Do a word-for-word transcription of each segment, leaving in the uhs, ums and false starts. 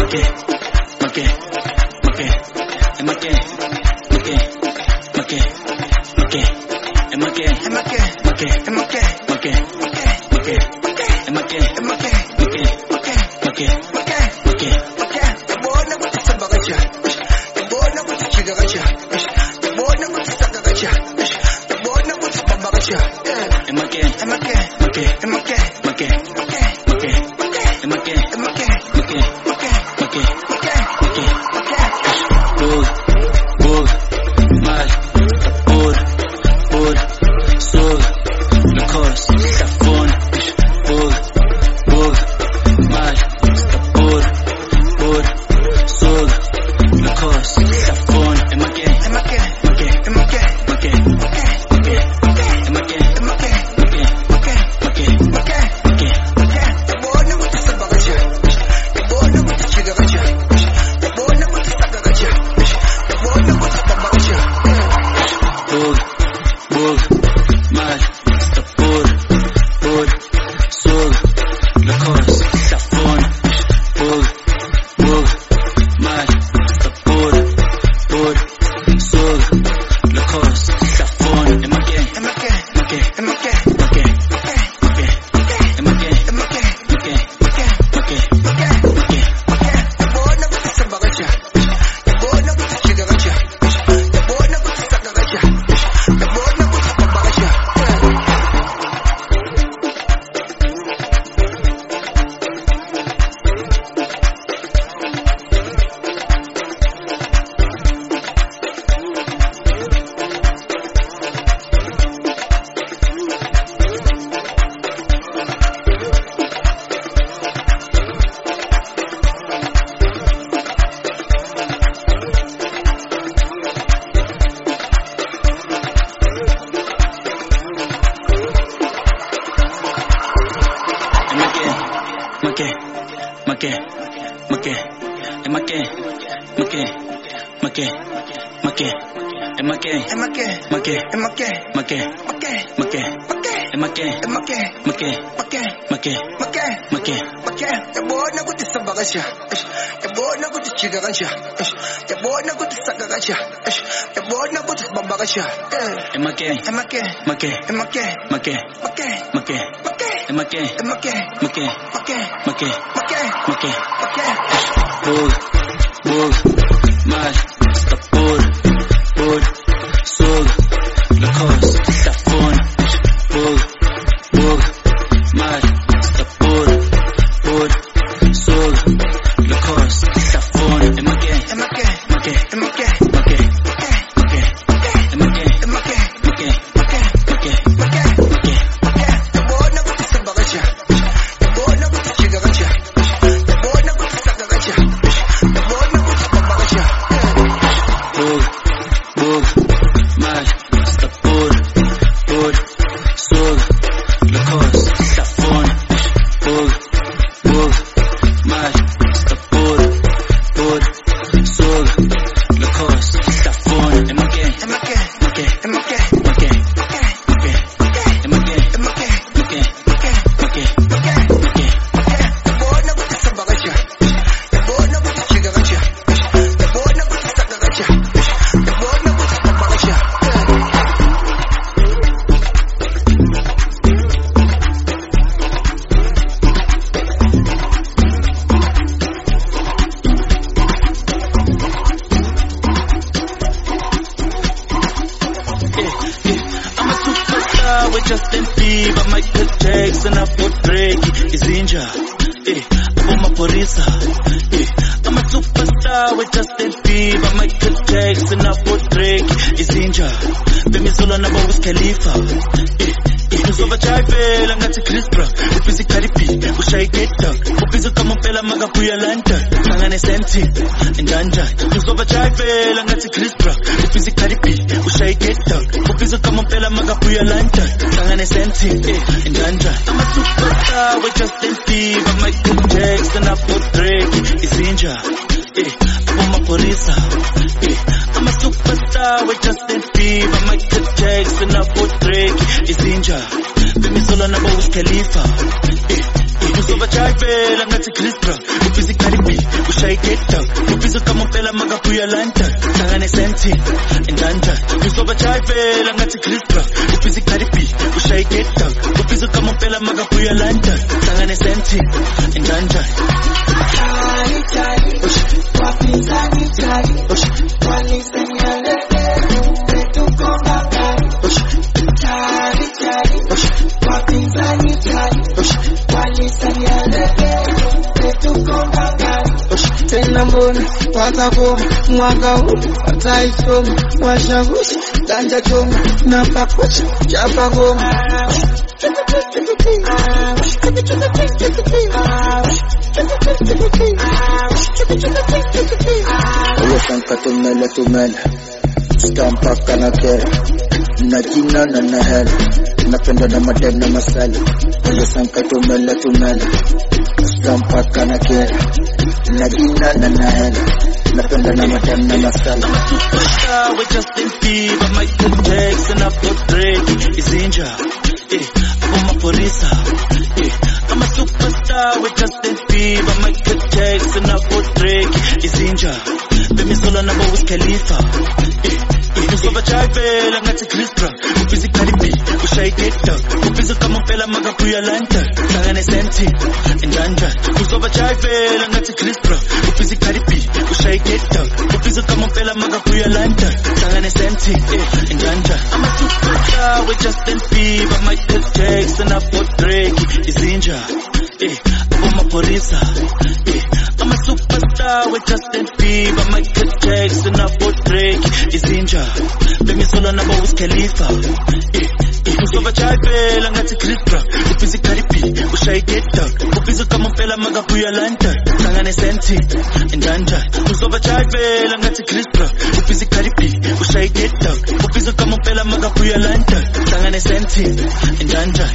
make, make, make, and make, make, make, make, and make, and make, make, and make, make, make, and make, and make, make, make, make, make. The boy never to samba gacha. The boy never to chiga gacha. The boy never to saka gacha. The boy never to samba gacha. And make, and make, make, and make, make, make, and make, and make, make, make, make, make. Boog, boog, mal, por, por, sol, Lacoste, Safon, boog, boog, mal, por, por, sol, Lacoste, Safon, and make, and make, make, and make, make, make, make, and make, and make, make, make, make, make, make. The boy never to samba gacha. The boy never to chiga gacha. The boy never to saka gacha. The boy never to samba gacha. Boog, boog, mal, por, por, sol, Lacoste, Safon, boog, boog, mal, por, por, sol, Lacoste, Safon, and make, and make, make, and make, make, make, make, and make, and make, make, make, make, make. The boy never to samba gacha. The boy never to chiga gacha. The boy never to saka gacha. The boy never to samba gacha. Make, make, make, and make, make, make, make, and make, and make, make, and make, make, make, make, and make, and make, make, make, make, make, make. The boy never to samba gacha. The boy never to chiga gacha. The boy never to saka gacha. The boy never to samba gacha. And make, and make, make, and make, make, make, make, and make, and make, make, make, make, make, make. Boog, boog, mal, por, por, sol, Lacoste, Safon, boog, boog, mal, por, por, sol, Lacoste, Safon, and make, and make, make, and make, make, make, and make, and make, make, make, make, make. The boy never to samba gacha. The boy never to chiga gacha. The boy never to saka gacha. The boy never to samba gacha. Boog, boog, mal, por, por, sol, Lacoste, Safon, boog, boog, mal, por, por, sol, Lacoste, Safon, and make, and make, make, and make, make, make, and make, and make, make, make, make, make. The boy never to samba gacha. The boy never to chiga gacha. The boy never to saka gacha. The boy never to samba gacha. I'm a superstar with Justin Bieber, Michael Jackson, Afro Drake, Izinja, eh, Aboma Porisa, eh. I'm a superstar with Justin Bieber, Michael Jackson, Afro Drake, Izinja, Bemisolo na Wiz Khalifa, eh. Uzova chayivela ngathi Chris Brown, ubhizi Cardi B, ushaye get down, ubhizi ukamompela makabuya London, hlangane senti, njanja. Uzova chayivela ngathi Chris Brown, ubhizi Cardi B, ushaye get down, ubhizi ukamompela makabuya London, hlangane senti, njanja. I'm a superstar with Justin Bieber, Michael Jackson, Afro Drake, Izinja, eh, Aboma Porisa, eh. I'm a superstar with Justin Bieber, Michael Jackson, Afro Drake, Izinja, Bemisolo na Wiz Khalifa, eh. Uzobajayivela ngathi Chris Brown ubiza iCardi B ushaye igedda ubiza ukamompela makabuya London hlangane senti enjanja uzobajayivela ngathi Chris Brown ubiza iCardi B ushaye igedda ubiza ukamompela makabuya London hlangane senti enjanja Chai chai wapinzani chai walisenyale tukomba gari chai chai wapinzani chai walisenyale tukomba gari tena mbona watakoma mwaka huu wataisoma washagushi ganja choma na pakocha chapa goma Oye sanka tumela tumela Stampa kana kera Na jina na na hela Napenda na madem na masala Oye sanka tumela tumela Stampa kana kera Na jina na na hela Napenda na madem na masala I'm a superstar with Justin Bieber Michael Jackson hapo Drake Izinja eh Aboma Polisa eh I'm a superstar with Justin Bieber Michael Jackson hapo Drake Izinja Bemi solo na Wiz Khalifa eh uzobajayivela ngathi Chris Brown ubiza iCardi B ushaye igedda ubiza ukamompela makabuya London hlangane senti enjanja uzobajayivela ngathi Chris Brown ubiza iCardi B ushaye igedda ubiza ukamompela makabuya London hlangane senti enjanja I'm a superstar with Justin Bieber Michael Jackson hapo Drake Izinja eh Aboma Polisa eh I'm a superstar with Justin Bieber Michael Jackson hapo Drake Izinja Bemi solo na Wiz Khalifa eh uzobajayivela ngathi Chris Brown ubiza iCardi B ushaye igedda ubiza ukamompela makabuya London hlangane senti enjanja uzobajayivela ngathi Chris Brown ubiza iCardi B ushaye igedda ubiza ukamompela makabuya London hlangane senti enjanja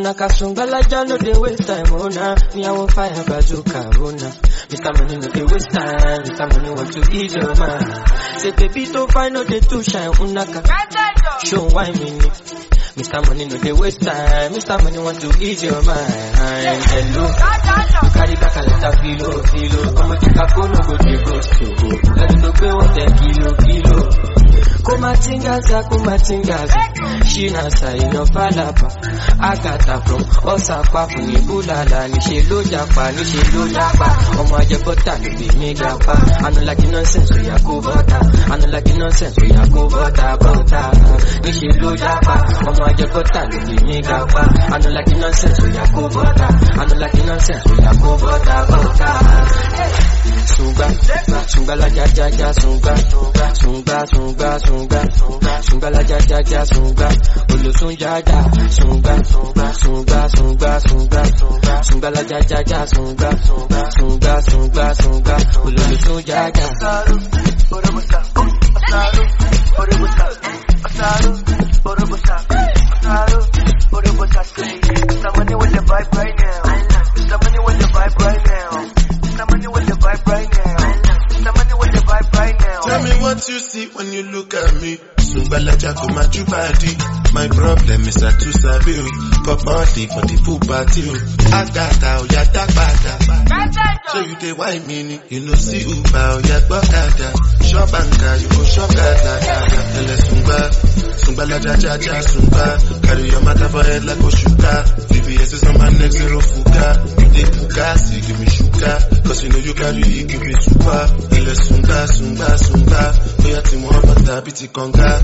Unaka Sungala no they waste time, oh nah. Me I want fire bazooka, oh nah. Mister Money no they waste time, Mister Money want to ease your mind. Say baby don't find no they too shine, Unaka. Show why me. Mister Money no they waste time, Mister Money want to ease your mind. Hello, you carry back a lot of kilo, kilo. Come and take a phone, no go to go to. Let me pay one ten kilo, kilo. Kumatingaza, kumatingaza. She nasa ino falapa. Agata from Osaka, Funi Bulala. Nishi lo japa, nishi lo japa. Omo ajebota, lubi me gapa. I don't like nonsense, we are go bota. I don't like nonsense, we are go bota, bota. Nishi lo japa. Omo ajebota, lubi me gapa. I don't like nonsense, we are go bota. I don't like nonsense, we are go bota, bota. Sunga, sunga la ja ja ja sunga, sunga, sunga, sunga, sunga la ja ja ja sunga, olu sunja ja sunga, sunga, sunga, sunga, sunga, sunga la ja ja ja sunga, sunga, sunga, sunga, olu sunja ja. Asaru, orobusa, asaru, orobusa, asaru, orobusa, asaru, orobusa. Somebody with the vibe right now. Somebody with the vibe right now. Somebody with the vibe right now. Somebody with the vibe right now. Tell me what you see when you look at me. Sumbala Jago Machu body. My problem is I too sabi. Pop party for the full party. Agata o ya dagbada. So you dey wine me, you know see Uba o ya gbokada. Shop banka, you go shop gada. Ele Sumba, Sumbala Jaja Jaja Sumba. Carry your matter for head like Oshuka. V V S is on my neck, zero fuka. You dey fuka, see give me shuka. Cause you know you carry, you give me super. Ele Sumba, Sumba, Sumba. Oya ti mo bata biti konga.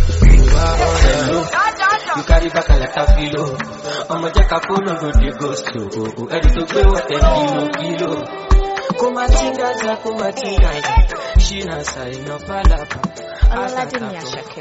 You carry back a lot of kilo. I'ma check a phone, no go to go slow. Ready to go with a kilo, kilo. Kumatingaza, kumatingaza. She nasa ino falapa. Ọlọ́ládé ni Àṣàkẹ́.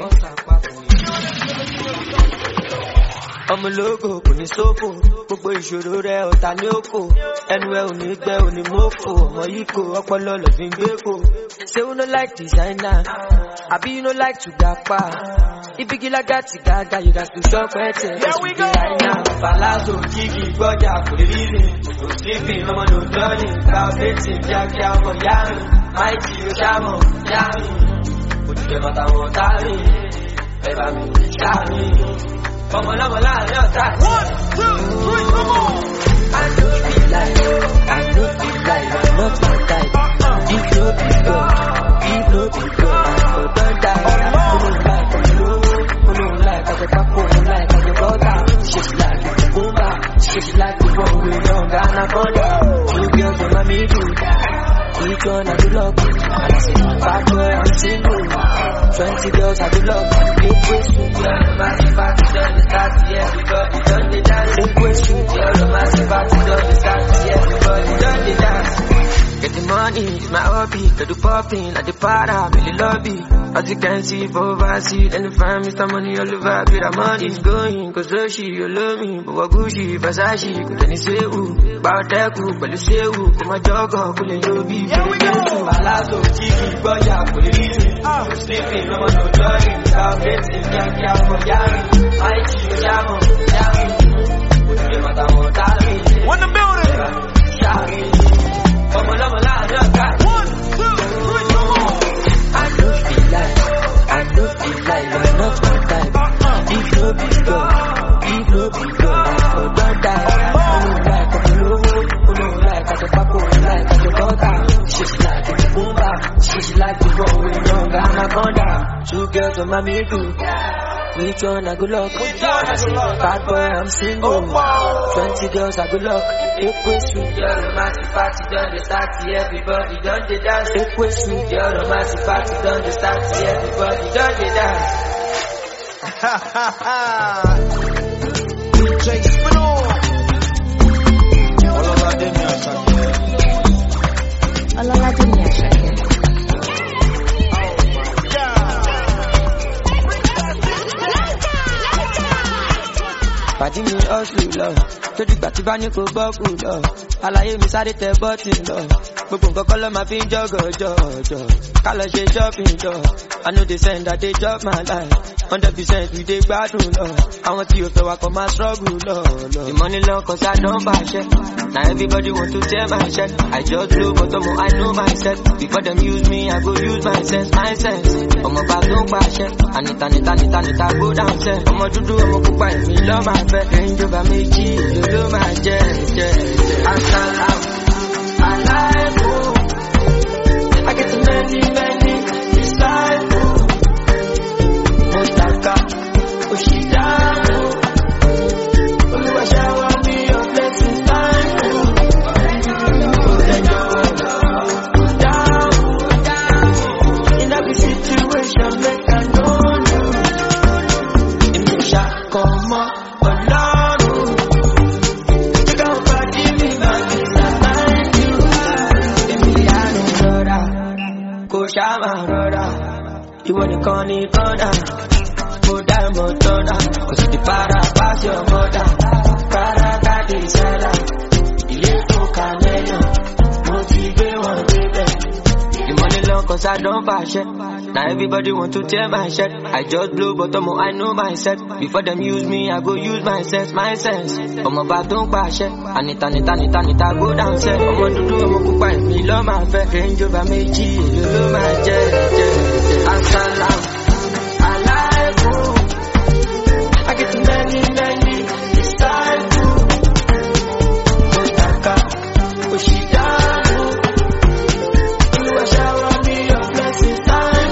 Ọmọ ológo kò ní sófò, gbogbo ìṣòro rẹ̀ ọ̀tá ní òkò. Ẹnu ẹ ò ní gbẹ ò ní mọ́fò, ọmọ yìí kò ọpọlọ lọ fi ń gbé kò. Say you no like designer, àbí you no like to dapa. Ibigila gati gaga, you got to shop at it. Here we go. Right now, Palazzo, Kiki, Goja, for the reason. No sleeping, no man, no turning. Cow dating, Jack, Jack, for Yami. Mikey, Yamo, Yami. Put them at our time. Ever me, Yami. Come on, I'm alive, your time. One, two, three, come on. I know feel like, I know feel like, I'm not my type. If no be good, if no be good, I don't die. I don't like, I don't like, I don't like, I don't like, she's like the Kumba, she's like the one we don't got Anaconda. Two girls on my middle, each one I do love. And I say, bad boy, I'm single. Twenty girls I do love. Eight questions, yeah, the massive party done the start, yeah, everybody done the dance. Eight questions, yeah, the massive party done the start, yeah, everybody done the dance. Get the money, it's my hobby. To do popping at the para, really lobby. As you can see, for overseas, and the fam, Mister Money all over. Get the money's going, cause Roshi, you love me. But what Gucci, Versace, could any say who? Baoteku, but you say who? Come on, jogger, pull in your beef. Here we go. Palazzo, Kiki, Goja, for the reason. Sleeping, no one, no jogging. Cow dating, Jack, Jack, for Yami. Mikey, Yamo, Yami. Put them at our time. One the building. Yami. Come on, I'm alive, your guy. One, two, three, come on. I know feel like, I know feel like you're not my type. If no be good, if no be good, I don't die. I don't like, I don't know, I don't like, I don't papo, I like, I don't butter. She's like the Kumba, she's like the one we don't got Anaconda. Two girls on my middle. Which one I good luck? I say, bad boy, I'm single. Twenty girls I good luck. Eight questions, you're the massive party done the start, everybody done the dance. Eight questions, you're the massive party done the start, everybody done the dance. Ha ha ha! D J Spinall. Ọlọ́ládé ni Àṣàkẹ́. Ọlọ́ládé ni Àṣàkẹ́. Pàdí mi hustle lọ, tó dìgbà tí bá ní kò bọ́ọ̀kù lọ. Àlàyé mi sáré tẹ bọ́ọ̀tì lọ. Gbogbo nǹkan kọ́ ló máa fi ń jọ́gọ̀jọ́gọ̀. Ká lọ ṣe shopping jọ. I know they send that they chop my life. Hundred percent we dey gbádùn lọ. Àwọn tí o fẹ́ wa kọ́ máa struggle lọ. The money long cause I don't bash it. Now everybody want to tear my shirt. I just blow but I'm I know myself. Before them use me, I go use my sense, my sense. I'm about to bash it. Anita, Anita, Anita, Anita, go down set. I'm a do I'm a cook by me, love my pet. Range over me, G, you love my jet, jet. Assalam, alive, oh. I get many, many disciples. Motaka, Oshidamo. Oluwa shower me your blessings, time. In every situation, make I know you. In the shop, come on, alone. Take out body, me, my design you. In the piano, brother. Go shama, brother. You wanna call it brother. Go down, brother. Cause the para pass your mother. Para, got the salad. You look canelo. Motivate one baby. The money long cause I don't bash it. Now everybody want to tear my shirt. I just blow but I'm I know myself. Before them use me, I go use my sense, my sense. I'm about to bash it. Anita, Anita, Anita, Anita, go down set. I'm gonna do, I'm gonna cook by me, love my fat. Range over me, G, you love my jet, jet. Assalam, alive, oh. I get many, many disciples. Motaka, Oshidamo. Oluwa shower me your blessings, time.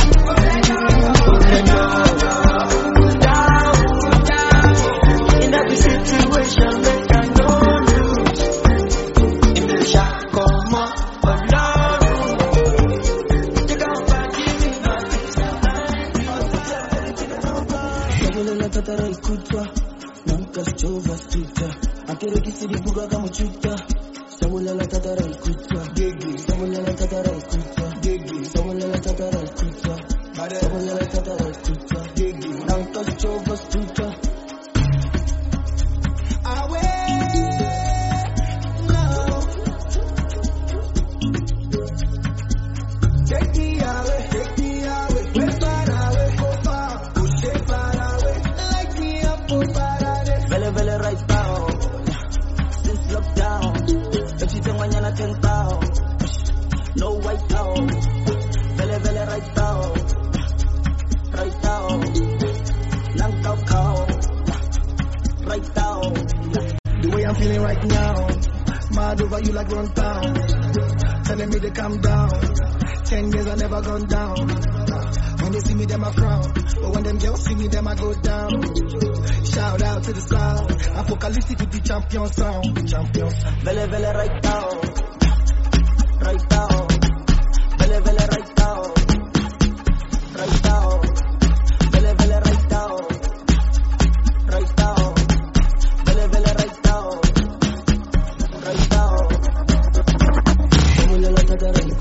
In every situation, make I know you. In the shop, come on, alone. Take out body, me, my Samulela tatara ikuta, nanka chova stuta. Akere kisiri buga kama chuta. Samulela tatara ikuta, gigi. Samulela tatara ikuta, gigi. Samulela tatara ikuta, Samulela tatara ikuta, gigi. Nanka chova stuta. Take me away, take me away, way far away, go far, push it far away, light me up, go far away. Vele vele right now, since lockdown, if you think mañana tentao, no white out. Vele vele right now, right now, nang kau kau, right now. The way I'm feeling right now, mad over you like run town, telling me to calm down. Ten years I never gone down. When they see me, them I frown. But when them girls see me, them I go down. Shout out to the sound. Apocalyptic with the champion sound. Champion sound. Vele vele right now. Right now. Vele vele right now. Right now. Vele vele right now. Right now. Vele vele right now. Right now. Vele like that right.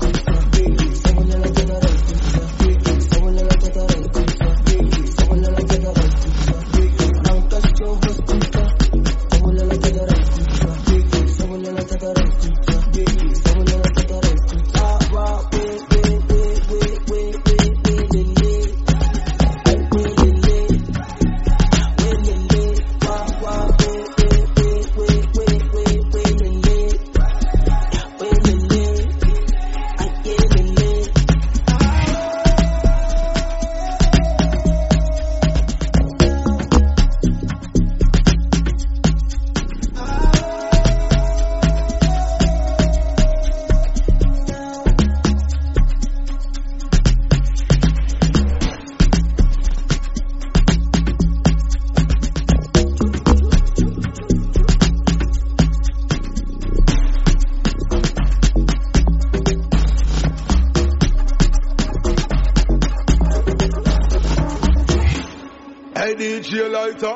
D J Lighter.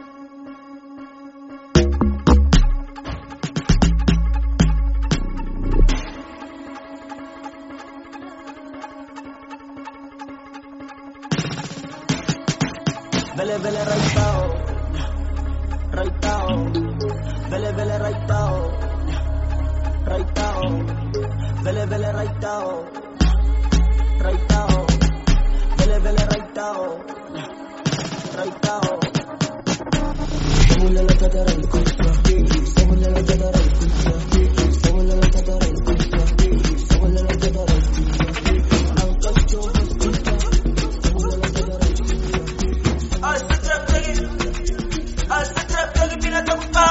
Vele vele right now, right now. Vele vele right now, right now. Vele, vele, right now. Right now. Vele, vele, right now. Right now. Someone let the right quick. Someone let the right quick. Someone let the right quick. Someone let the right quick. Now touch your quick. Someone let the right quick. I sit trap again. I sit trap again. Pina tapa.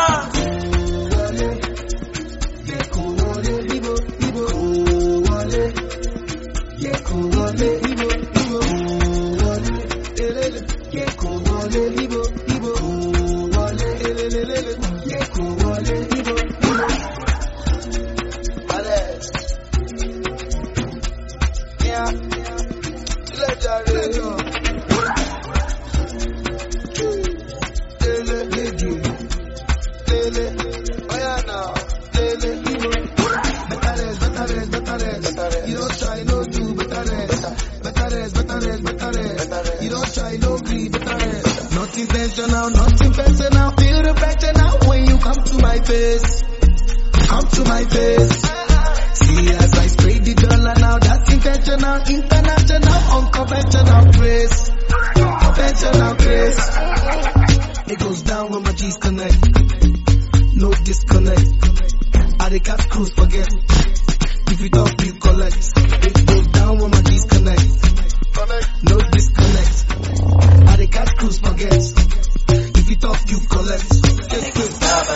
Intentional, nothing personal. Feel the pressure now when you come to my face. Come to my face. See as I spray the dollar now. That's intentional, international, unconventional grace. Conventional grace. It goes down when my G's connect. No disconnect. I the catch cruise forget. If you don't feel collect. It goes down when my G's connect. No disconnect. I the catch cruise forget. If you talk, you collect. Just quick.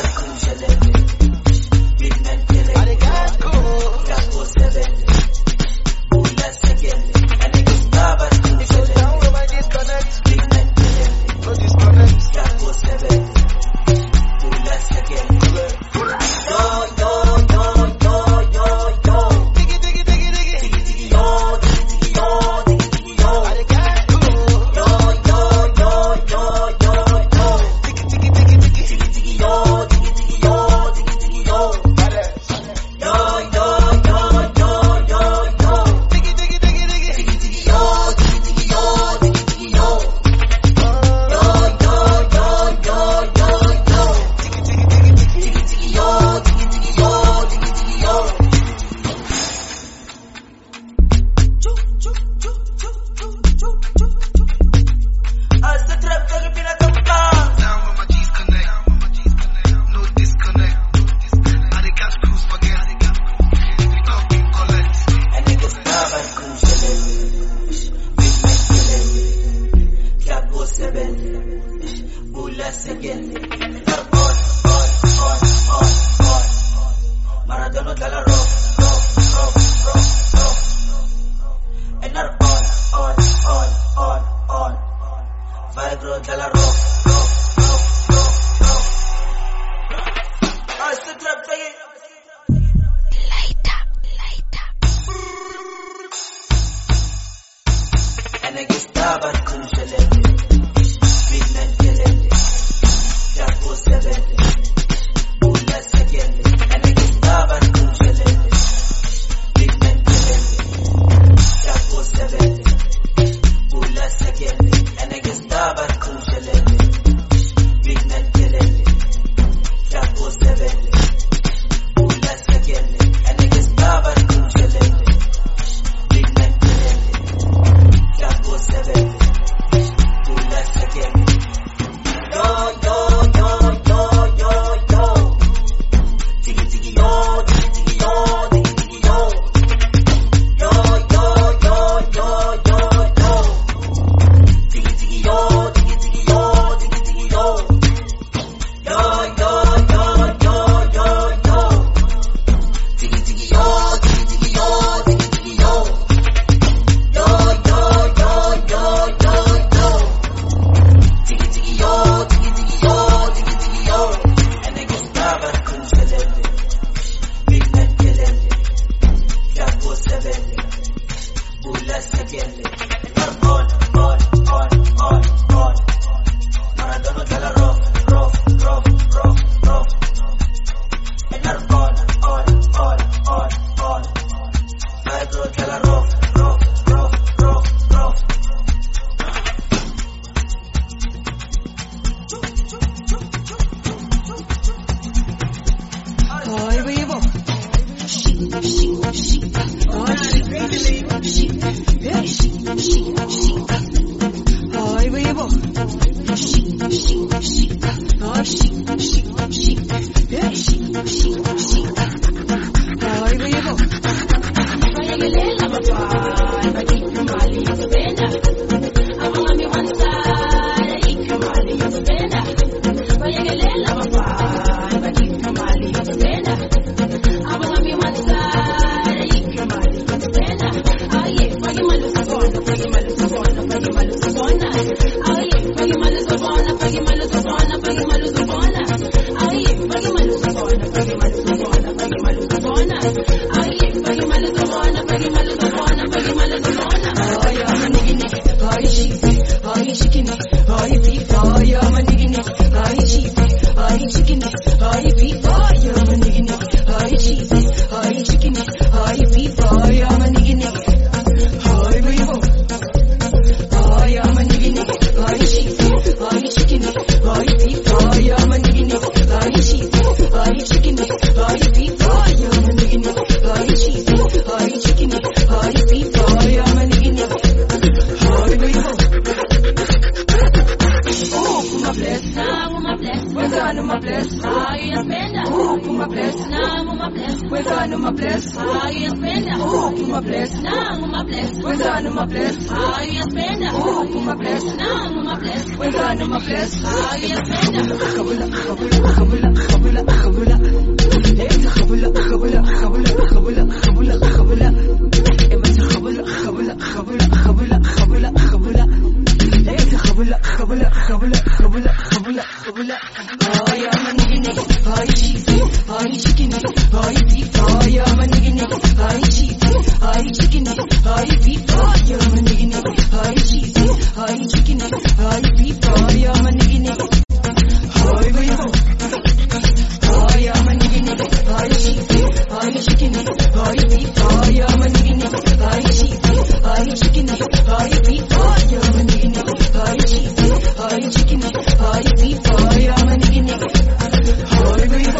I the catch cruise. It goes down when my disconnect. No disconnect. Yo, yo, yo, yo, yo, yo. Diggy, diggy, diggy, diggy. Diggy, diggy, yo, diggy, diggy, yo, diggy, diggy, yo. I the catch cruise. Yo, yo, yo, yo, yo, yo. Diggy, diggy, diggy, diggy. Diggy, diggy, yo, diggy, diggy, yo, diggy, diggy, yo. Yo, yo, yo, yo, yo, yo. Diggy, diggy, diggy, diggy. Diggy, diggy, yo, diggy, diggy, yo, diggy, diggy, yo. Yo, yo, yo, yo, yo, yo. Diggy, diggy, diggy, diggy. Diggy, diggy, yo, diggy, diggy, yo, diggy, diggy, yo. Choo, choo, choo, choo, choo, choo, choo, choo. As the trap talking pina tapa. Down when my G's connect. No disconnect. I the catch cruise forget. If you talk, you collect. And niggas stop at cruise. Big man killing. Capo seven. Bullets again. On, on, on, on, on. Maradona dalla rock, rock, rock, rock, rock. And on, on, on, on, on, on. Vibro dalla rock, rock, rock, rock, rock. I still trap again. And I get starved at Kunjalele. Big man Kelele. Jaco Sebele. Bullets again. And I get starved at Kunjalele. Big man Kelele. Jaco Sebele. Bullets again. And I get starved at Kunjalele. Big man Kelele. Jaco Sebele. Bullets again. And I get starved at Kunjalele. Big man Kelele. Jaco seven, bullets again. Yo, yo, yo, yo, yo, yo. Diggy, diggy, yo, diggy, diggy, yo, diggy, diggy, yo. Yo, yo, yo, yo, yo, yo. Diggy, diggy, yo, diggy, diggy, yo, diggy, diggy, yo. Yo, yo, yo, yo, yo, yo. Diggy, diggy, yo, diggy, diggy, yo, diggy, diggy, yo. Yo, yo, yo, yo, yo, yo. Diggy, diggy, yo, diggy, diggy, yo, diggy, diggy, yo. And they get starved at Kunjalele. Big man Kelele. Jaco Sebele. Bullets again. On, on, on, on, on, on. Maradona dalla rock, rock, rock, rock, rock. And on, on, on, on, on, on. Vibro dalla rock, rock, rock, rock, rock. Boy, we walk. She, she, she. mafai, bajiki mali yatapenda. Awangami one side, iki mali yatapenda. Bayegelela mafai, bajiki mali yatapenda. Awangami one side, iki mali yatapenda. Aye, pagi malu sabona, pagi malu sabona, pagi malu sabona. Aye, pagi malu sabona, pagi malu sabona, pagi malu sabona. Aye, pagi malu sabona, pagi malu sabona, pagi malu sabona. Aye, pagi malu sabona, pagi malu sabona, pagi malu sabona. Aye, manigi nigi, aye chipi, aye chikini, aye beef, aye manigi nigi, aye chipi, aye chikini, aye beef, aye manigi nigi, aye chipi, aye chikini, aye beef, aye manigi nigi, aye beef, aye manigi nigi, aye chipi, aye chikini, aye beef, aye manigi nigi, aye chipi, aye chikini, aye beef, aye manigi nigi, aye chipi, aye chikini, aye beef, aye manigi nigi, aye beef. Oh, my bless, now my bless, we're gonna my bless, I spend. Oh, my bless, now my bless, we're gonna my bless, I spend. Oh, my bless, now my bless, we're gonna my bless, I spend. Oh, my bless, now my bless, we're gonna my bless, I spend. Khabula, khabula, khabula, khabula, khabula. Hey, khabula, khabula, khabula, khabula, khabula, khabula. Hey, khabula, khabula, khabula, khabula, khabula, khabula. Hey, khabula, khabula, khabula, khabula, khabula, khabula. Ay, manigi nigi, ay chipi, ay chikini, ay beef, ay manigi nigi, ay chipi, ay chikini, ay beef, ay manigi nigi, ay chipi, ay chikini, ay beef, ay manigi nigi, ay beef, ay manigi nigi, ay chipi, ay chikini, ay beef, ay manigi nigi, ay chipi, ay chikini, ay beef, ay manigi nigi, ay chipi, ay chikini, ay beef, ay manigi nigi, ay beef.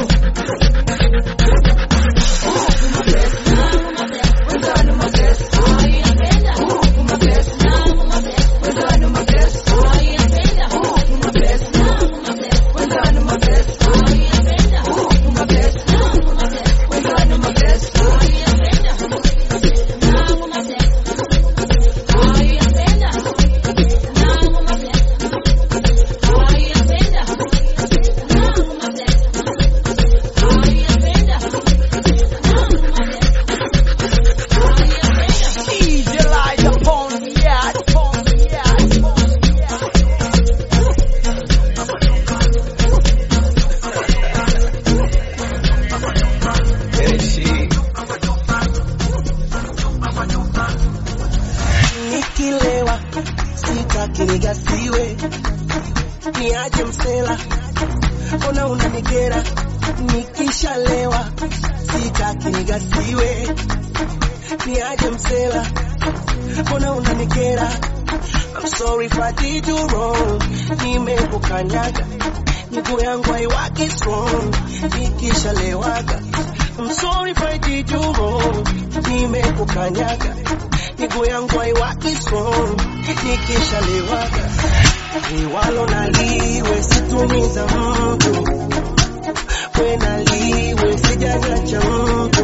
Nikilewa sitaki nigasiwe, niaje msela, ona unanikera. Nikishalewa sitaki nigasiwe, niaje msela, ona unanikera. I'm sorry if I did you wrong, nimekukanyaga, miguu yangu haiwaki strong nikishalewaga. I'm sorry if I did you wrong, nimekukanyaga, miguu yangu haiwaki strong nikishalewaga. Liwalo na liwe situmiza mtu, we na liwe sijanyacha mtu.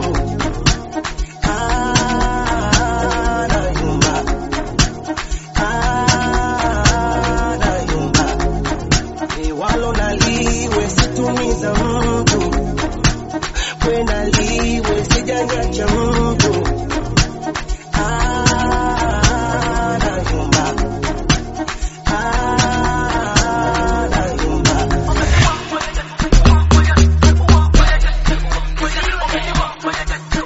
Ah, nayumba, ah, nayumba. Liwalo na liwe situmiza mtu, we na liwe sijanyacha mtu. We'll be right back.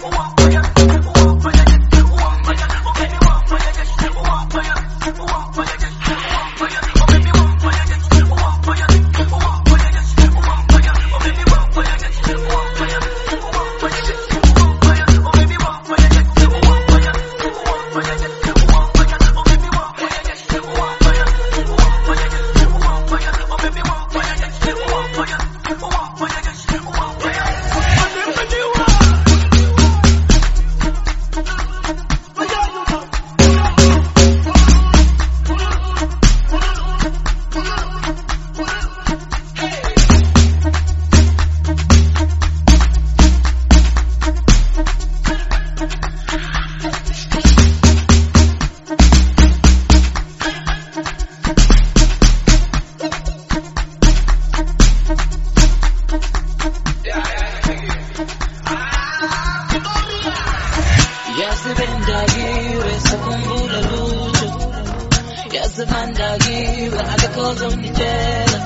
sikumbula lutho yazimandakiwe alikoze unditshela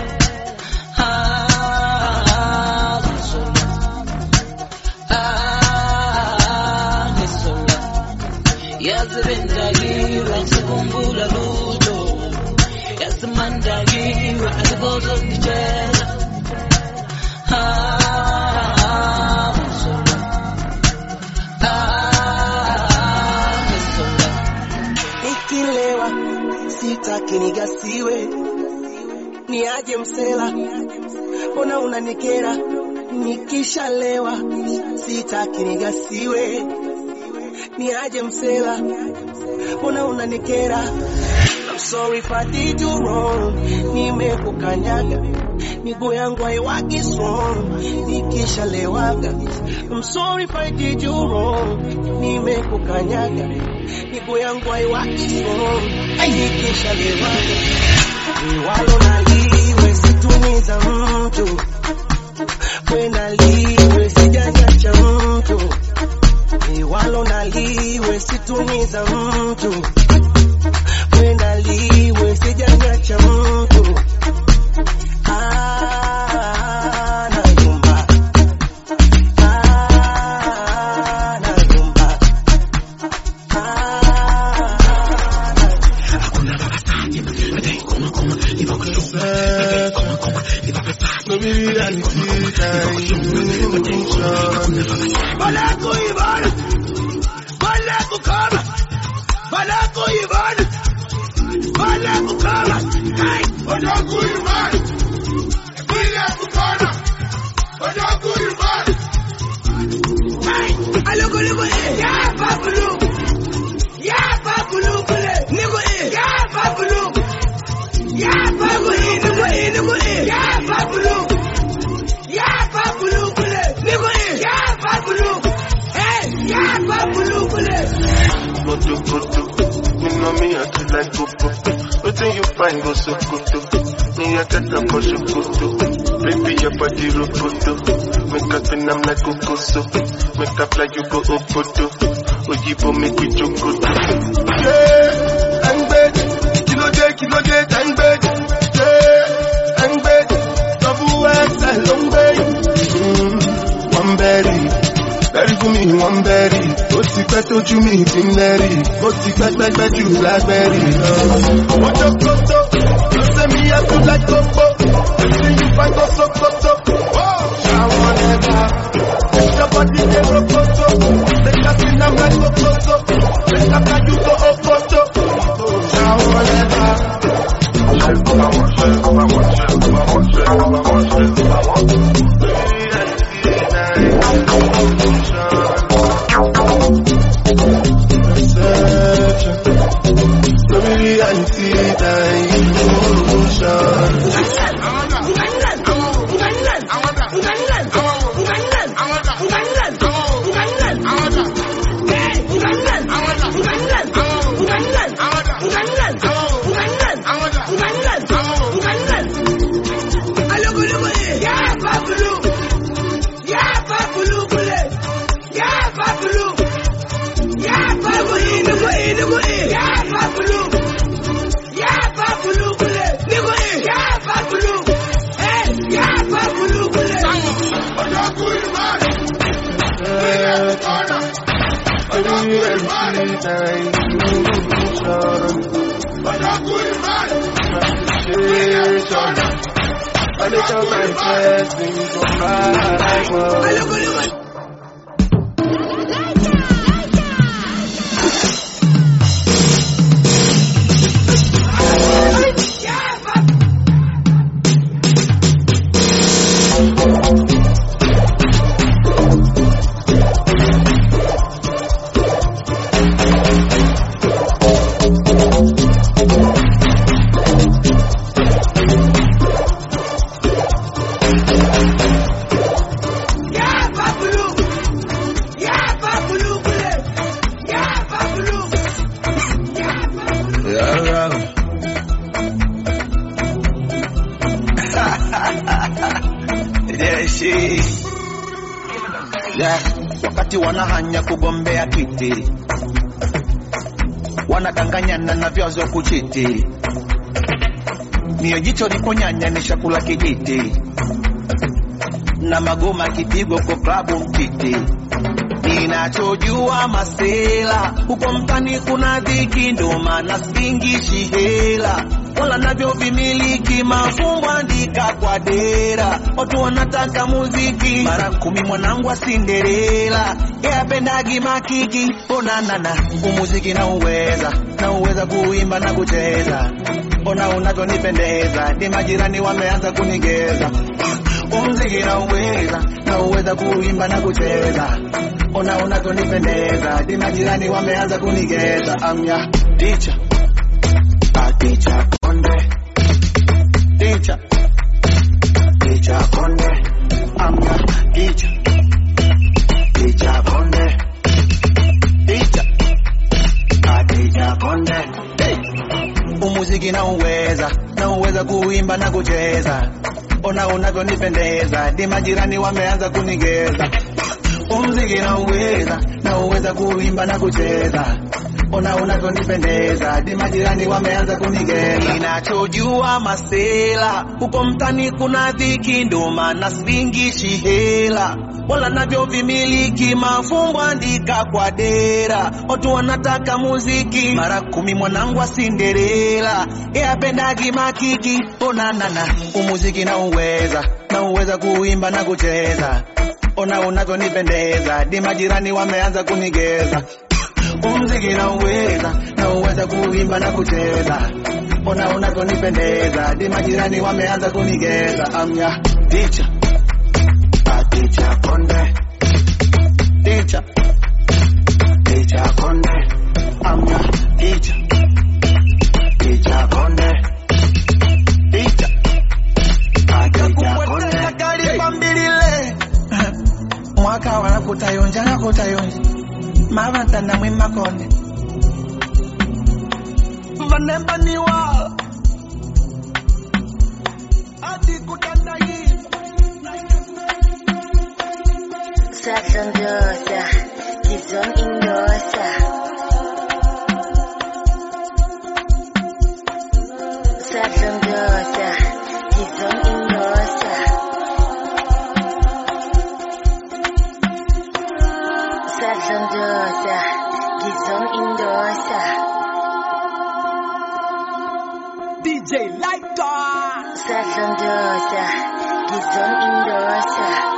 ah ngisola ah ngisola yazimandakiwe sikumbula lutho yazimandakiwe alikoze unditshela ah sitaki nigasiwe niaje msela mbona unanikera nikishalewa sitaki nigasiwe niaje msela mbona unanikera I'm sorry if I did you wrong nimekukanyaga miguu yangu haiwaki strong nikishalewaga I'm sorry if I did you wrong nimekukanyaga miguu yangu haiwaki strong nikishalewaga walo naliwe situmiza mtu wena liwe sijanyacha mtu walo naliwe situmiza mtu wena liwe sijanyacha mtu ah na yumba ah na yumba ah hakuna baba sanje madai koma koma iba koma koma koma iba pesa no mi anita bala ko ibana bala ko kama bala ko ibana bala ko kama hey bala ko ibana bala ko kama bala ko ibana hey alo ko lego ya babulu ya babulu kule nego ya babulu ya babulu nego nego ya babulu ya babulu kule nego ya babulu hey ya babulu kule Moto koto, you know me I too like popo. Wetin you find go so koto, me I get a push koto. Baby your body rokoto, make up and I'm like kokoso. Make up like you go opoto, ojibo make we chokoto. Yeah, I'm bad, kilo day, kilo day, I'm bad. Yeah, I'm bad, double X and long bay. Mm, one berry. Berry for me, one berry. Ó ti pẹ́ tójú mi ti ń lẹ́rì. Ó ti pẹ́ pẹ́pẹ́ jù lágbẹ́rì. Ọjọ́ kótó, ló ṣe mí ẹ̀kú lágbógbó. Èsì yìí fẹ́ kó sókótó. Ṣàwọn ẹ̀ka, ìjọba ti dé rókótó. Lẹ́ka sí náà mẹ́kó kótó. Lẹ́ka kájú kó ókótó. Ṣàwọn ẹ̀ka. Yeah, wakati wanahanya kugombea kiti wanadanganyana na vyazo kuchiti. Mio jicho liponyanya ni chakula kijiti, na magoma kipigo kwa klabu mtiti. Ninachojua masela huko mtani kuna dhiki, ndo maana singishi hela wala navyo vimiliki. Mafumbo andika kwa dera, watu wanataka muziki. Mara kumi mwanangu wa Cinderella, yeye pendagi makiki. Ona nana umuziki na uweza, na uweza kuimba na kucheza. Ona unavyonipendeza, ni majirani wameanza kunigeza. Umuziki na uweza, na uweza kuimba na kucheza. Ona unavyonipendeza, ni majirani wameanza kunigeza. Amya teacher, a teacher konde, teacher, teacher konde. Amya teacher, teacher konde, teacher, a teacher konde. Hey. Umuziki na uweza, na uweza kuimba na kucheza. Ona unavyonipendeza, ni majirani wameanza kunigeza. Umuziki na uweza, na uweza kuimba na kucheza. Ona unavyonipendeza, ni majirani wameanza kunigeza. Ninachojua masela huko mtani kuna dhiki, ndo maana singishi hela wala navyo vimiliki. Mafumbo andika kwa dera, watu wanataka muziki. Mara kumi mwanangu wa Cinderella, yeye apendagi makiki. Ona nana umuziki na uweza, na uweza kuimba na kucheza. Ona unavyonipendeza, ni majirani wameanza kunigeza. Umuziki na uweza, na uweza kuimba na kucheza. Ona unavyonipendeza, ni majirani wameanza kunigeza. Amya teacher, a teacher konde, teacher, teacher konde. Amya teacher, teacher konde, teacher, a teacher konde. Kali pambilile mwaka wana kutayonja na kutayonja mavanta na mwima konde vanemba niwa adi kutanda hii Saxondosa, Gizon Indosa. Saxondosa, Gizon Indosa. Saxondosa, Gizon Indosa. D J Lighter. Saxondosa, Gizon Indosa.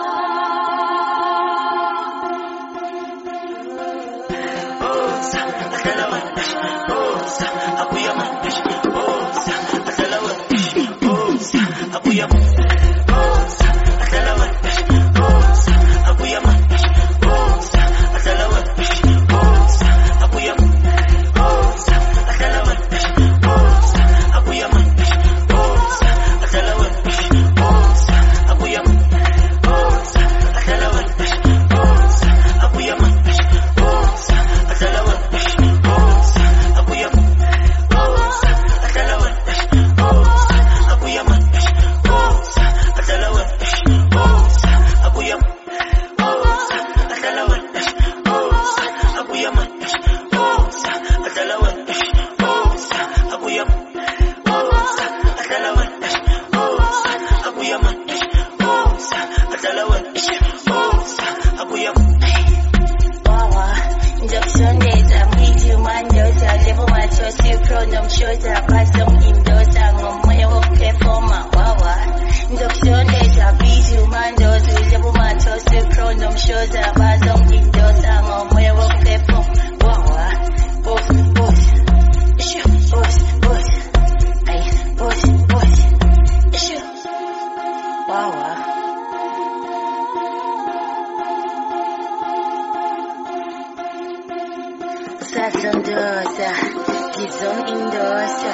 Saxondosa, Gizon Indosa.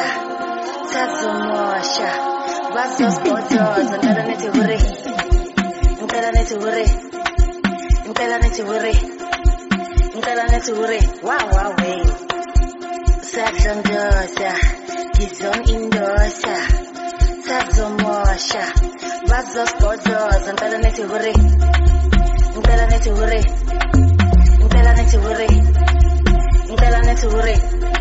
Saxomosha, Vasos Botos, and Taraneti Wuri. Taraneti Wuri. Taraneti Wuri. Taraneti Wuri. Wow, wow, way. Saxondosa, Gizon Indosa. Saxomosha, Vasos Botos, and Taraneti Wuri. Taraneti Wuri. Taraneti Wuri. ngicela nethuri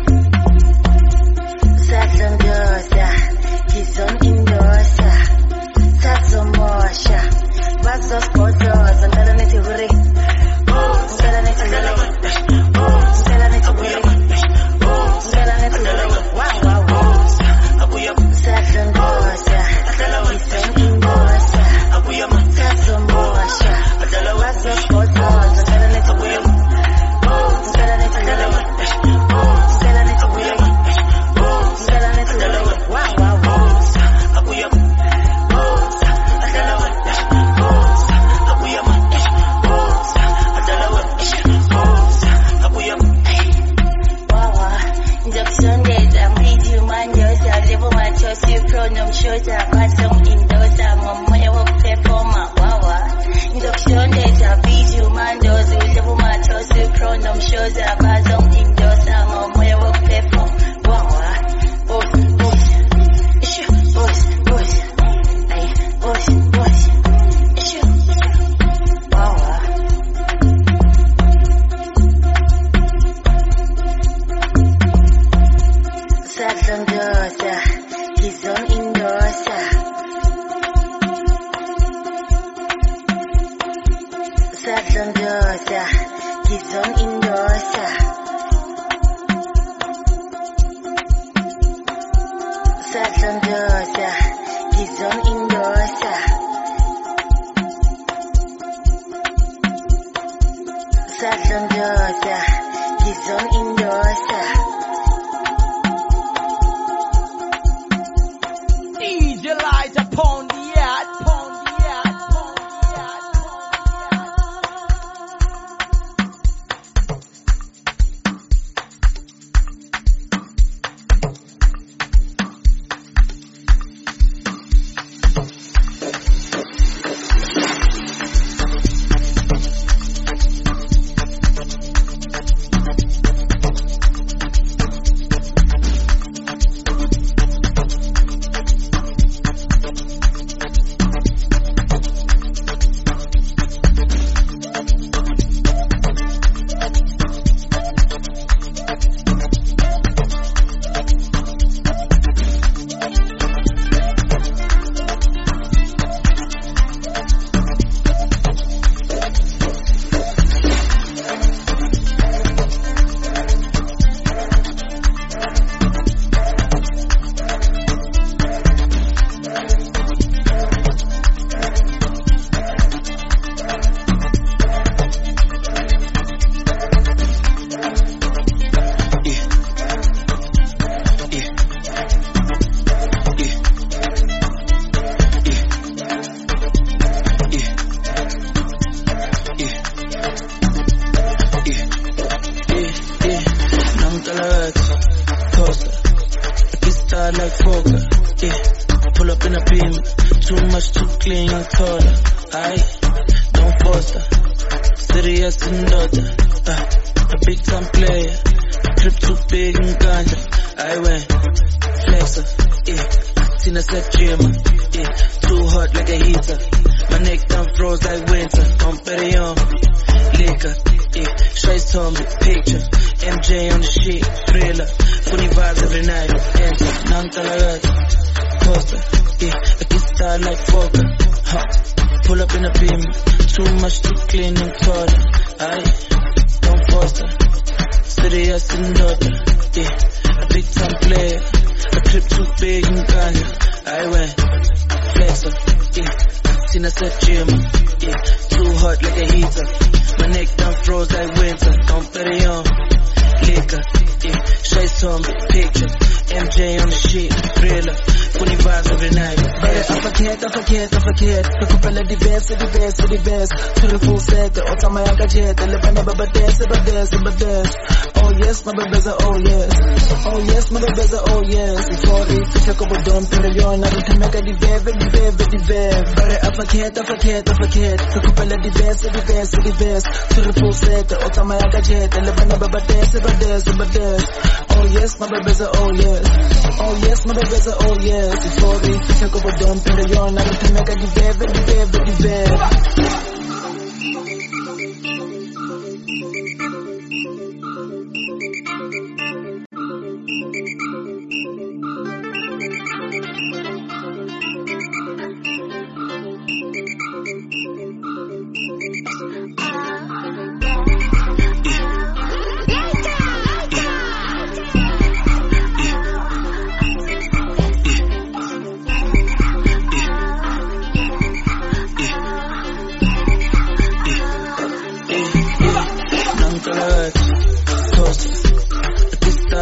sadlondoza ngizongindosa sazomosha bazosibhodoza ngicela nethuri ngicela nethuri ngicela nethuri ngicela nethuri wow wow wow sadlondoza ngizongindosa sazomosha bazosibhodoza ngicela nethuri Forget, forget, forget. So kupela the best, the best, the best. To the full set, otama yaka jet, elevana baba dance, baba dance, baba dance. Oh yes, my baby's a oh yes. Oh yes, my baby's a oh yes. Before they check up a dump in the yarn, I don't think I got the bed, the bed, the bed.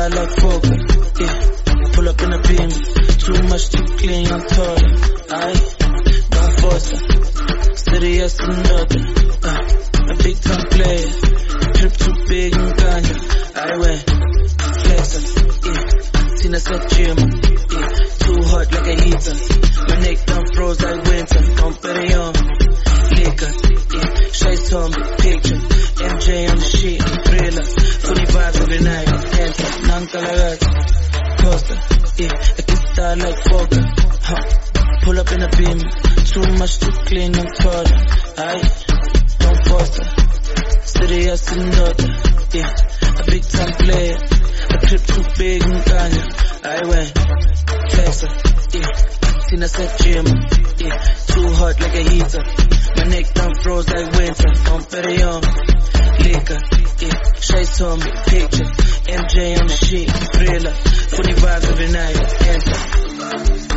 star like Fokker. Yeah, pull up in a beam. Too much to clean, I'm taller. Aye, don't force her. Serious another. Uh, a big time player. Trip too big and ganja. I went flexer. Yeah, Tina said gym. Yeah, too hot like a heater. My neck done froze like winter. Don't bet it on liquor. Yeah, Shay's on the picture. M J on the sheet, thriller. Funny vibes every night. Enter, non-colored. Coaster, yeah, I can start like Fokker. Huh. Pull up in a beam. Too much to clean, I'm taller. Aye, don't force her. Serious another. Yeah, a big time player. A trip too big and ganja. I went flexer. Yeah, Tina said gym. Yeah, too hot like a heater. My neck done froze like winter. Don't bet it on liquor. Yeah, Shay's on me picture. M J on the sheet, thriller. Funny vibes every night. Enter.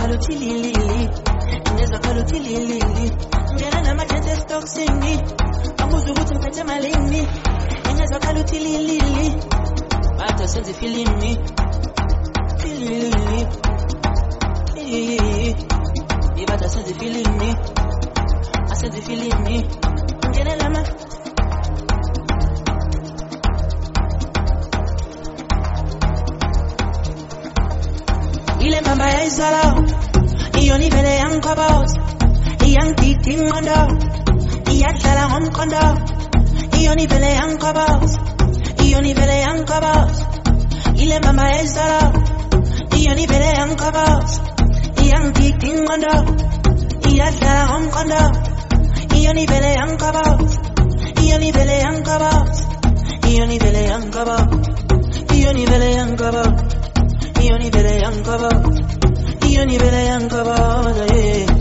kalutilili ngeza kalutilili ngena nama chance stock singi amuzu ukuthi ngiphethe malini ngeza kalutilili bata senze feeling me feeling me bata senze feeling me I senze feeling me ngena lama ile mama ya izala iyo ni vele yankabos iyang titing mondo iyadlala ngomkondo iyo ni vele yankabos iyo ni vele yankabos ile mama ya izala iyo ni vele yankabos iyang titing mondo iyadlala ngomkondo iyo ni vele yankabos iyo ni vele yankabos iyo ni vele yankabos iyo ni vele yankabos iyo ni vele yankabos iyo ni vele yankabos yeah.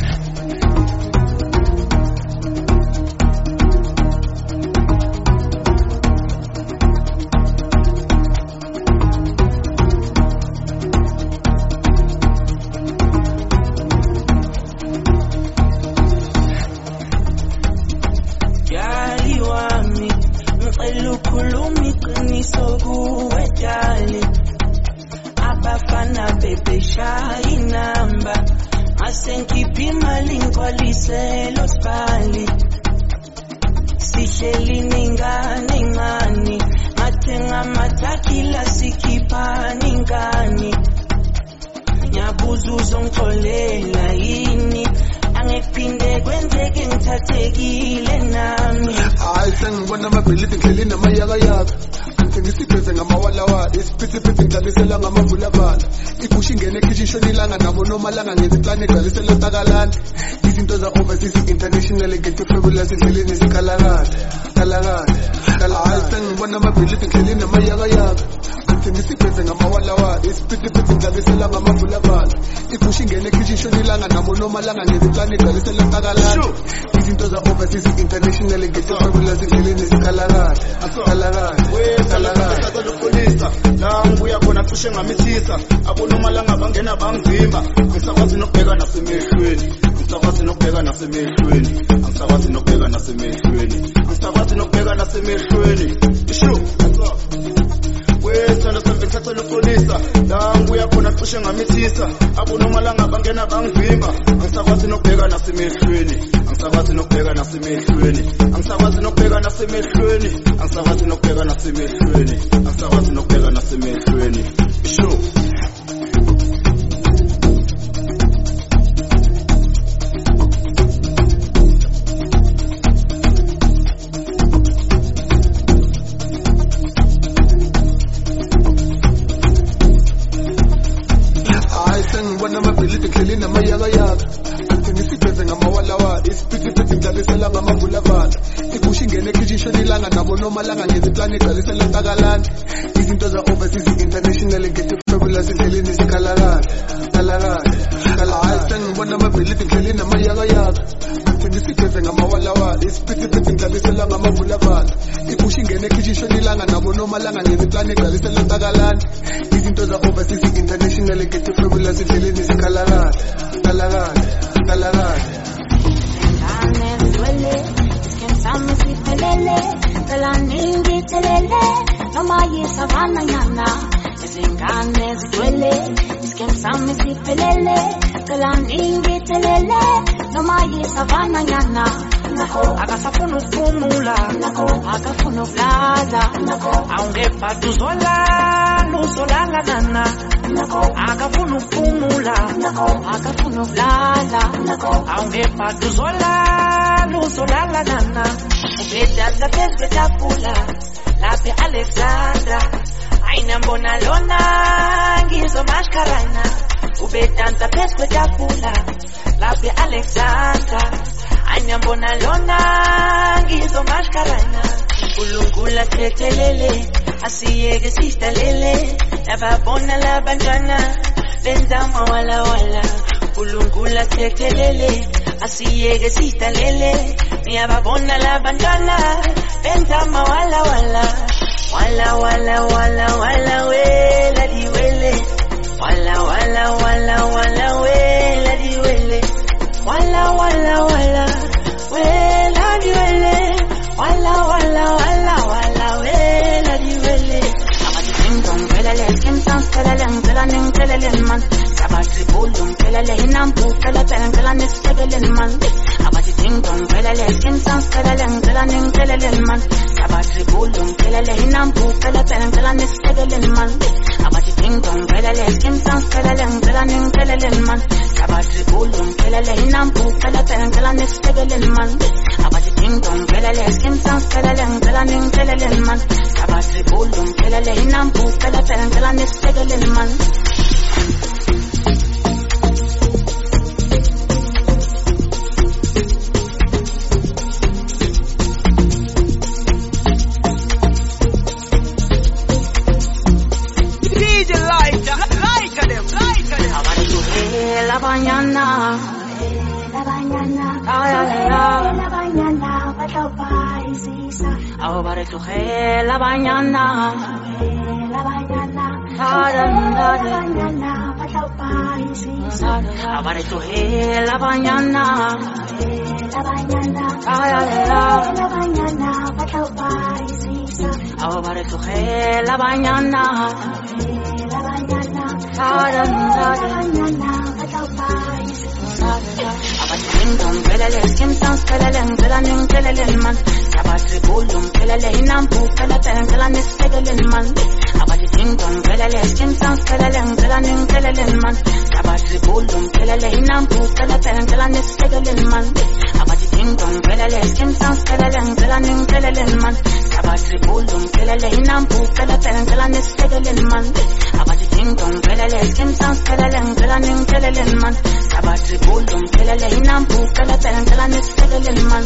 Jali wami ngicela ukhuluma iqiniso kuwe jali abafana bebe shayi number asengipi imali ngikholiselo sibali sihleli ningane ngani athenga amatakila sikhipani ngani nyabuza uzongixolela yini angiphinde kwenzeke ngithathekile nami hayi sengibona amabhilidi ngidlele namayakayaka ngisiphethe ngamawalawa isiphithi ngidlalisela ngamavulabala igusha ingene ekhishisho nilanga nabo nomalanga ngeziplane egalisela takalana izinto za overseas international get fabulous indleleni zikhalakade kalakade hayi sengibona amabhilidi ngidlele namayakayaka ngisiphethe ngamawalawa isiphithi ngidlalisela ngamavulabala igusha ingene ekhishisho nilanga nabo nomalanga ngeziplane egalisela takalana izinto za overseas international get fabulous indleleni zikhalakade kalakade Kulisa la ngibuya khona cishe ngamithisa abonomalanga bangena bangivimba ngisakwazi nokubheka nasemehlweni ngisakwazi nokubheka nasemehlweni ngisakwazi nokubheka nasemehlweni ngisakwazi nokubheka nasemehlweni isho wethanda sembethatha lokulisa la ngibuya khona cishe ngamithisa abonomalanga bangena bangivimba ngisakwazi nokubheka nasemehlweni ngisakwazi nokubheka nasemehlweni ngisakwazi nokubheka nasemehlweni ngisakwazi nokubheka nasemehlweni ngisakwazi nokubheka nasemehlweni isho hayi sengibona amabhilidi ngidlele namayakayaka ngisiphethe ngamawalawa isiphithi ngidlalisela ngamavulabala igusha ingene ekhishisho nilanga nabo nomalanga ngeziplane egalisela takalana izinto za overseas international get fabulous indleleni zikhalakade kalakade hayi sengibona amabhilidi ngidlele namayakayaka ngisiphethe ngamawalawa isiphithi ngidlalisela ngamavulabala igusha ingene ekhishisho nilanga nabo nomalanga ngeziplane egalisela takalana izinto za overseas international get fabulous indleleni zikhalakade kalakade kalakade duele, sikinsame siphelele, phela ningithelele, noma yisavana nyana, izingane zidwele, sikinsame siphelele, phela ningithelele, noma yisavana nyana, akasafuna ukuphumula, akafuna ukulala, awungepha tuzolala, uzolala nana, akafuna ukuphumula, akafuna ukulala, awungepha tuzolala, uzolala nana, ubedala phezu kwetafula, lapha Alexandra, ayinambona lona, ngizomashkarana, ubedala phezu kwetafula, lapha Alexandra, ayinambona lona, ngizomashkarana, uLunkulu thethelele, asiyeke sistalele, lababona labantwana, benza mawala wala, uLunkulu thethelele, asiyeke sistalele, niyababona labantwana, benza mawala wala, wala wala wala wala wela diwele, wala wala wala wala wela. kelelen kelanin kelelen man. Sabati bulum kelele hinampu kelelen kelanin kelelen man. Abati ting dong kelele skin sans kelelen kelanin kelelen man. Sabati bulum kelele hinampu kelelen kelanin kelelen man. Abati ting dong kelele skin sans kelelen kelanin kelelen man. Sabati bulum kelele hinampu kelelen kelanin kelelen man. Abati ting dong kelele skin sans kelelen kelanin kelelen man. Sabati bulum kelele hinampu kelelen kelanin kelelen man. La mañana, la mañana, ay, ay, ay, la mañana, para paisisa. Ahora tu gel, la mañana, la mañana, la mañana, para paisisa. Ahora tu gel, la mañana, la mañana, ay, ay, ay, la mañana, para paisisa. Ahora tu gel, la mañana, la mañana, la mañana. Abati ding dong kelele skin sans kelelen kelanin kelelen man. Sabati bulum kelele hinampu kelelen kelanin kelelen man. Abati ding dong kelele skin sans kelelen kelanin kelelen man. Sabati bulum kelele hinampu kelelen kelanin kelelen man. Abati ding dong kelele skin sans kelelen kelanin kelelen man. Sabati bulum kelele hinampu kelelen kelanin kelelen man. Abati ding dong kelele skin sans kelelen kelanin kelelen man. Sabati bulum kelele hinampu kelelen kelanin kelelen man.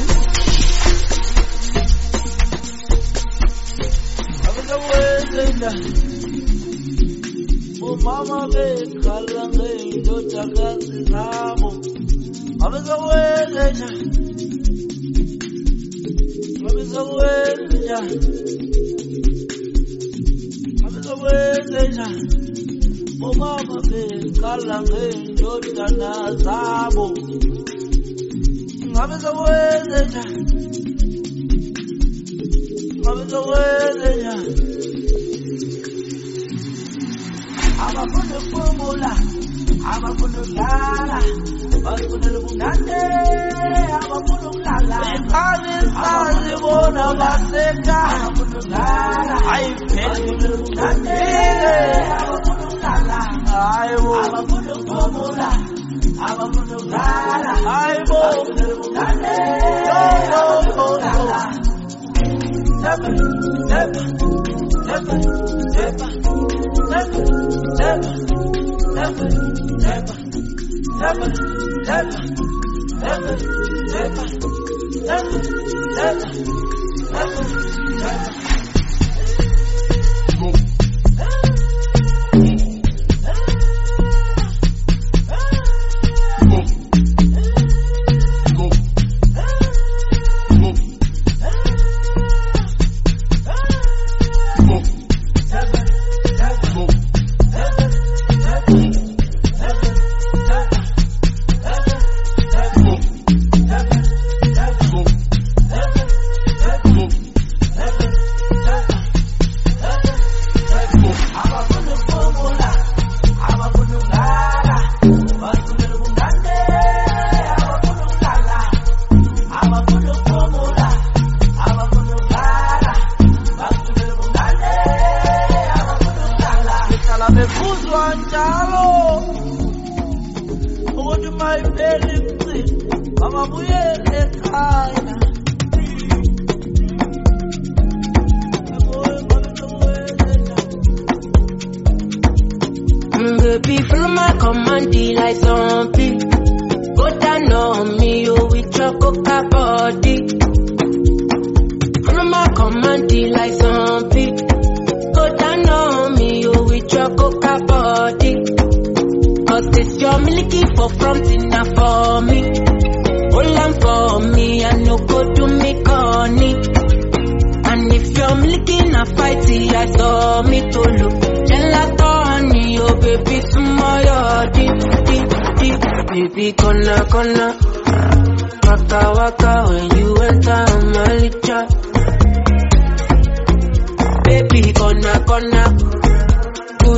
Oh mama be kalange do chakazi nabo. Abeza weleja. Abeza weleja. Abeza weleja. Oh mama be kalange do chanazabo. Abeza weleja. Abeza weleja. Abafuna formula, abafuna lala, abafuna lubunande, abafuna lala. Ani sali bona baseka, abafuna lala. Ay abafuna lubunande, abafuna lala. Ay bo, abafuna formula, abafuna lala. Ay bo, abafuna lubunande, abafuna lala. Never, never, never, never. Never, never, never, never, never, never, never, never, never, never, never, never.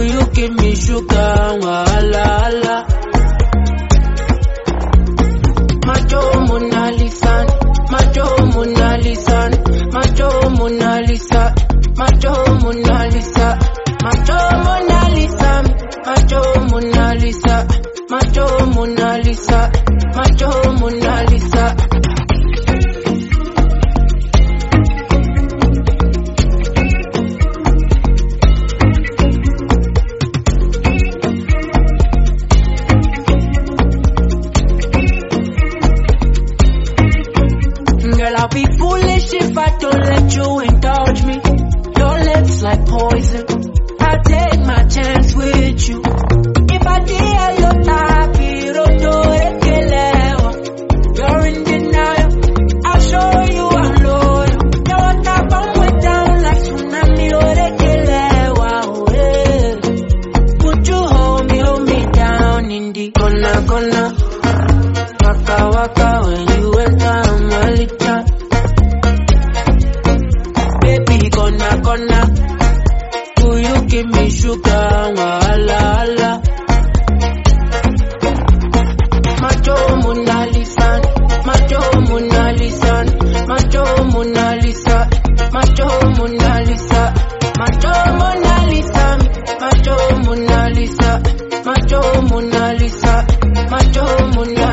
Will you give me sugar? Wala, wala. Macho Mona Lisa, Macho Mona Lisa, Macho Mona Lisa, Macho Mona Lisa, Macho Mona Lisa, Macho Mona Lisa, Macho Mona Lisa, Macho Mona Lisa. Girl, I'll be foolish if I don't let you indulge me. Your lips like poison, I'll take my chance with you. If I dare your happy, you're in denial, I'll show you I'm loyal. Your water bomb went down like tsunami, wow, yeah. Would you hold me, hold me down in the corner, corner? Waka waka when you enter my licha. Baby gonna gonna, will you give me sugar? Wala wala. Macho Mona Lisa, Macho Mona Lisa, Macho Mona Lisa, Macho Mona Lisa, Macho Mona Lisa, Macho Mona Lisa, Macho Mona Lisa, Macho Mona